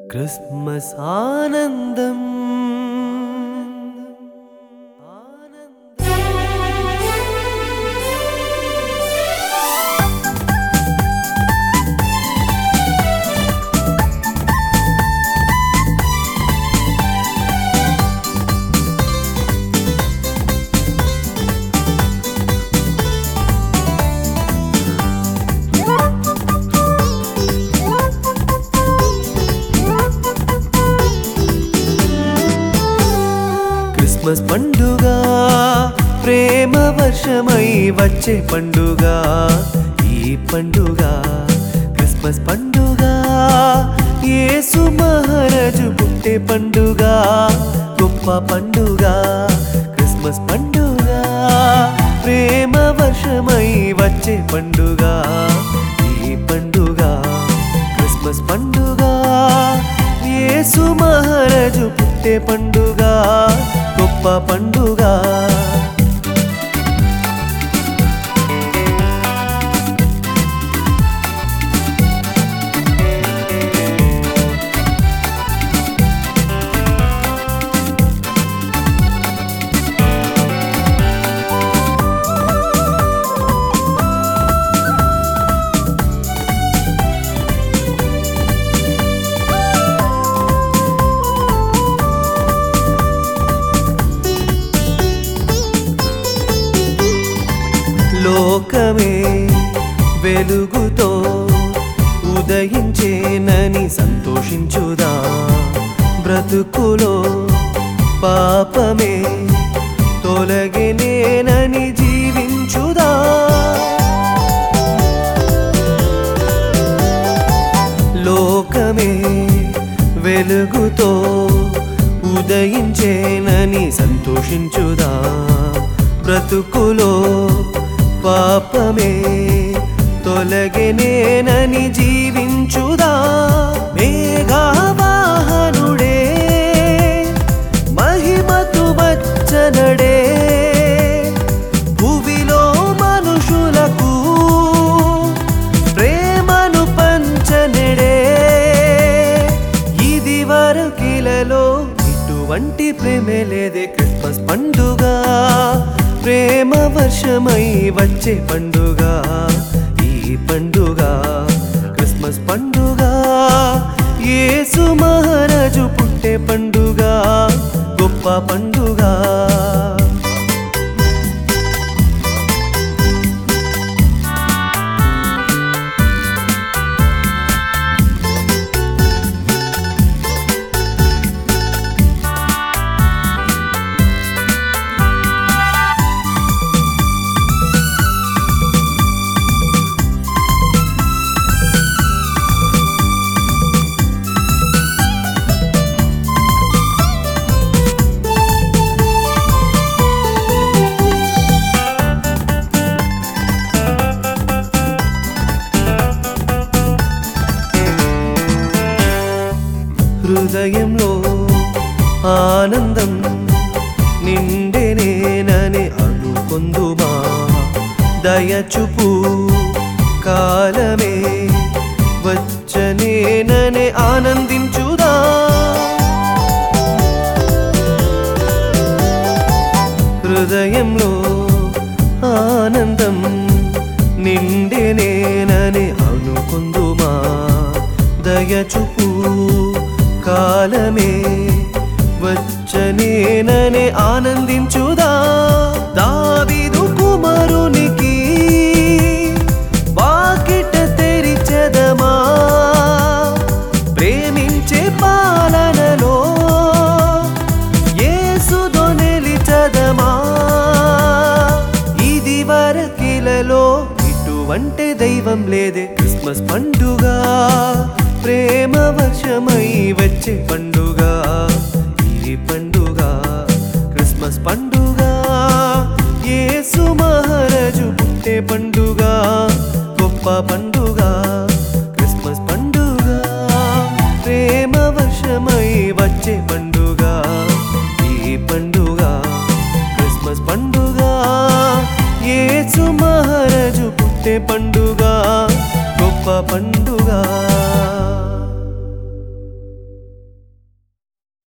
Christmas ఆనందం Christmas పండుగ ప్రేమ వర్షమై వచ్చే పండుగ ఈ పండుగ క్రిస్మస్ పండుగ యేసు మహారాజు పుట్టే పండుగ గొప్ప పండుగ క్రిస్మస్ పండుగ ప్రేమ వర్షమై వచ్చే పండుగ ఈ పండుగ క్రిస్మస్ పండుగ యేసు మహారాజు పుట్టే పండుగ గొప్ప పండుగ లోకమే వెలుగుతో ఉదయించేనని సంతోషించుదా బ్రతుకులో పాపమే తొలగినేనని జీవించుదా లోకమే వెలుగుతో ఉదయించేనని సంతోషించుదా బ్రతుకులో పాపమే తొలగినేనని జీవించుదా మేఘవాహనుడే మహిమతు వచ్చనడే భువిలో మనుషులకు ప్రేమను పంచనడే ఇది వరకిలలో ఇటువంటి ప్రేమే లేదే క్రిస్మస్ పండుగ ప్రేమ వర్షమై వచ్చే పండుగ ఈ పండుగ క్రిస్మస్ పండుగ యేసు మహారాజు పుట్టే పండుగ గొప్ప పండుగ హృదయంలో ఆనందం నిండెనేనని అనుకొందుమా దయచూపు కాలమే వచ్చనేనని ఆనందించుదా హృదయంలో ఆనందం నిండెనేనని అనుకొందుమా దయచూపు కాలమే వచ్చనేనని ఆనందించుదా దావీదు కుమారునికి వాకిట తెరిచెదమా ప్రేమించే పాలనలో యేసుతో నిలిచెదమా ఇది వరకిలలో ఇటువంటి దైవం లేదే క్రిస్మస్ పండుగ ప్రేమ వర్షమై వచ్చే పండుగ ఈ పండుగ క్రిస్మస్ పండుగ యేసు మహారాజు పుట్టే పండుగ గొప్ప పండుగ క్రిస్మస్ పండుగ ప్రేమ వర్షమై వచ్చే పండుగ ఈ పండుగ క్రిస్మస్ పండుగ యేసు మహారాజు పుట్టే పండుగ